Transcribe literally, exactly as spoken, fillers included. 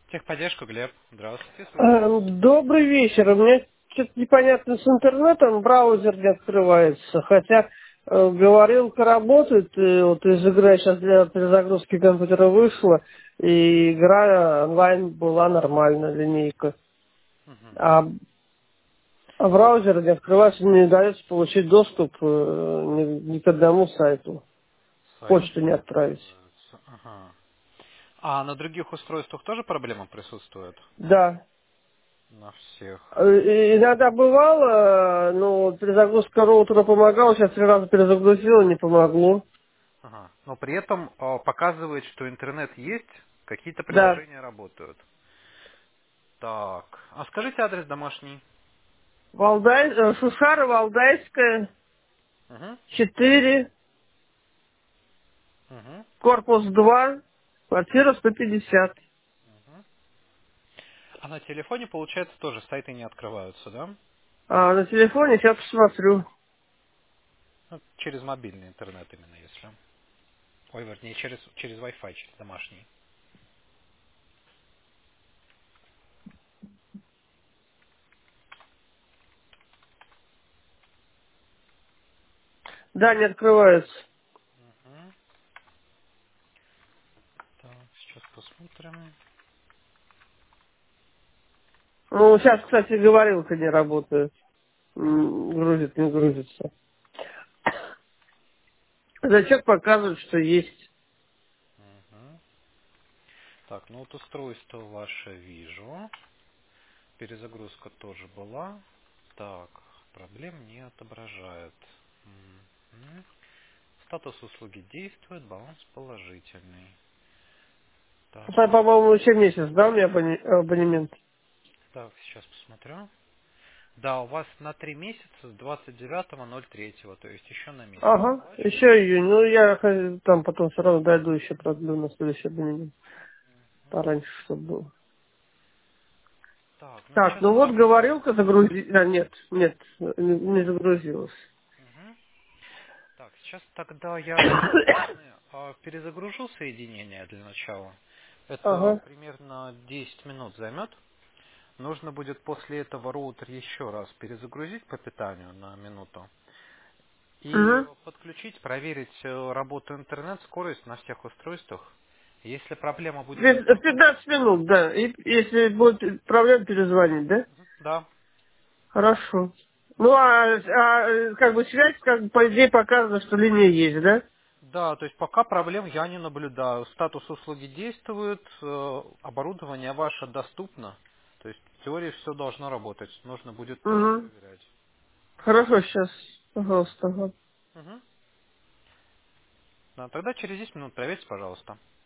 Техподдержка, Глеб. Здравствуйте, слушаю вас. Эм, Добрый вечер. У меня что-то непонятно с интернетом, браузер не открывается. Хотя э, говорилка работает, и вот из игры сейчас для перезагрузки компьютера вышла, и игра онлайн была нормально, линейка. Мгм. А, а браузер не открывается, не дается получить доступ э, ни, ни к одному сайту. Сайты Почту не не отправить. открываются. Ага. А на других устройствах тоже проблема присутствует? Да. На всех. Э, и Иногда бывало, но перезагрузка роутера помогала, сейчас три раза перезагрузила, не помогло. Ага. Но при этом а, показывает, что интернет есть, какие-то Да. приложения работают. Так. А скажите адрес домашний. Валдай, э, Шушара, Валдайская, Угу. четыре, Угу. корпус два, квартира сто пятьдесят. Угу. А на телефоне, получается, тоже сайты не открываются, да? А на телефоне сейчас посмотрю. Ну, через мобильный интернет именно, если. Ой, вернее, через, через Wi-Fi, через домашний. Да, не открывается. Угу. Так, сейчас посмотрим. Ну, сейчас, кстати, говорилка не работает. М, Грузит, не грузится. Зачем показывает, что есть? Мгм. Так, ну вот устройство ваше вижу. Перезагрузка тоже была. Так, проблем не отображает. Мгм. Статус услуги действует, баланс положительный. Так, Это, по-моему, еще месяц, да, у меня абоне- абонемент? так, сейчас посмотрю. Да, у вас на три месяца с двадцать девятого ноль третьего, то есть еще на месяц Ага, еще оплачивается. июнь. Ну, я х- там потом все равно дойду, еще продлю на следующий абонемент. Пораньше, чтобы было. Так, ну Так, сейчас ну вот так. говорилка загрузи... А, нет, нет, не, не загрузилась. Мгм. Так, сейчас тогда я с своей стороны а, перезагружу соединение для начала. Это Ага. примерно десять минут займет. Нужно будет после этого роутер еще раз перезагрузить по питанию на минуту и Угу. подключить, проверить э, работу интернет, скорость на всех устройствах. Если проблема будет В продолжаться, пятнадцать минут, да. И если будет проблема, перезвонить, да? да, Хорошо. Ну, а, а, как бы связь, как бы, по идее, показывает, что линия есть, да? да, то есть пока проблем я не наблюдаю. Статус услуги действует, э, оборудование ваше доступно. То есть в теории все должно работать. Нужно будет э, Угу. проверять. Хорошо, сейчас, пожалуйста. Ага. Мгм. Да, тогда через десять минут проверьте, пожалуйста.